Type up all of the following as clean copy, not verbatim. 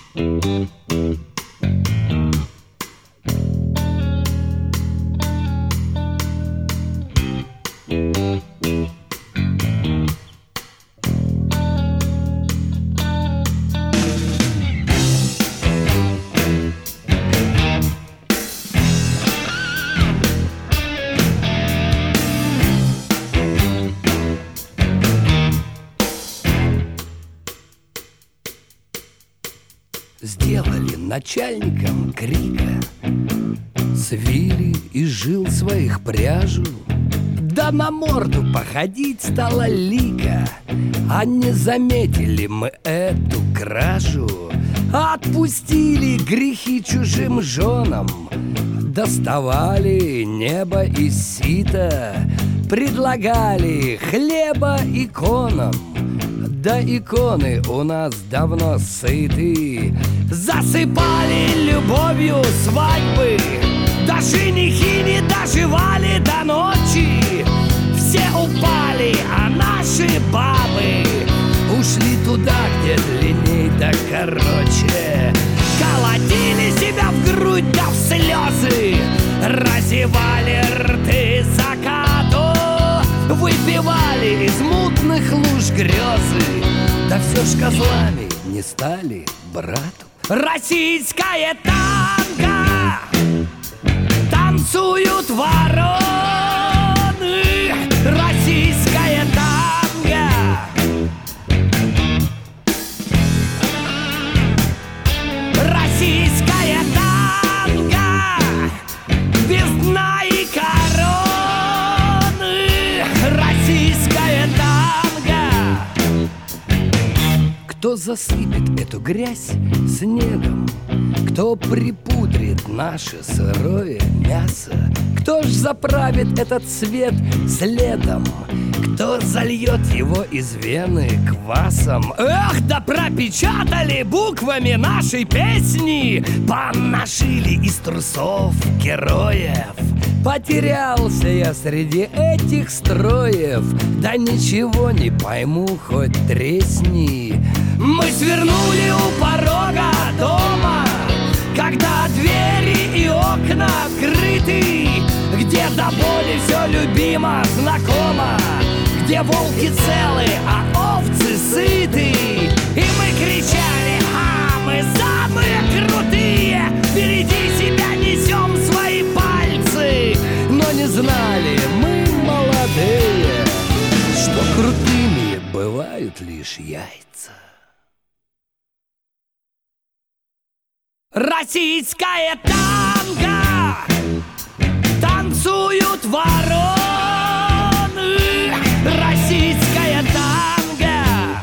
Сделали начальником крика, свили и жил своих пряжу. Да на морду походить стало лика, а не заметили мы эту кражу. Отпустили грехи чужим женам, доставали небо из сита, предлагали хлеба иконам. Да иконы у нас давно сыты, засыпали любовью свадьбы, да женихи не доживали до ночи. Все упали, а наши бабы ушли туда, где длинней да короче. Колотили себя в грудь да в слезы, разевали рты закату, выпивали из мутных луж грезы. Да все ж козлами не стали брату. Российское танго танцуют вороны. Российское танго. Российское танго без дна и короны. Российское танго. Кто засыпет эту грязь снегом, кто припудрит наше сырое мясо, кто ж заправит этот свет следом, кто зальет его из вены квасом. Эх, да пропечатали буквами нашей песни, понашили из трусов героев. Потерялся я среди этих строев, да ничего не пойму, хоть тресни. Мы свернули у порога дома, когда двери и окна открыты, где до боли все любимо, знакомо, где волки целы, а овцы сыты. И мы кричали: а мы самые крутые, впереди себя несем свои пальцы. Но не знали мы, молодые, что крутыми бывают лишь яйца. Российское танго танцуют вороны. Российское танго.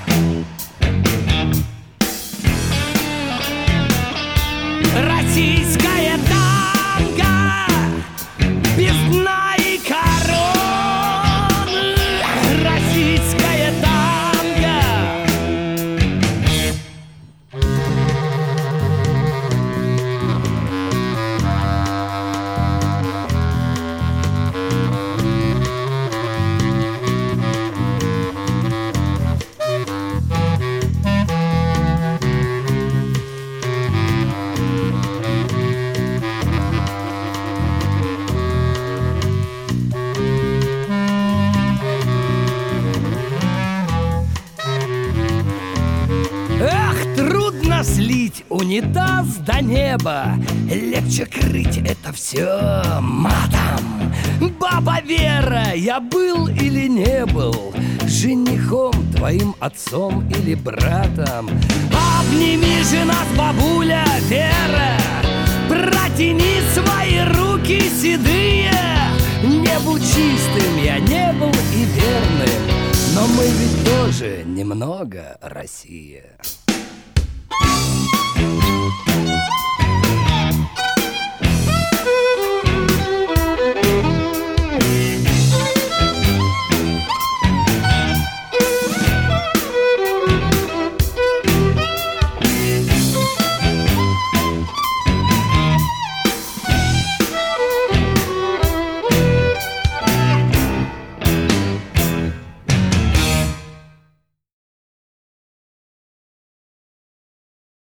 Российское танго без дна и короны. Российское танго. Слить унитаз до неба, легче крыть это все матом. Баба Вера, я был или не был женихом твоим, отцом или братом? Обними же нас, бабуля Вера, протяни свои руки седые. Не был чистым, я не был и верным, но мы ведь тоже немного Россия.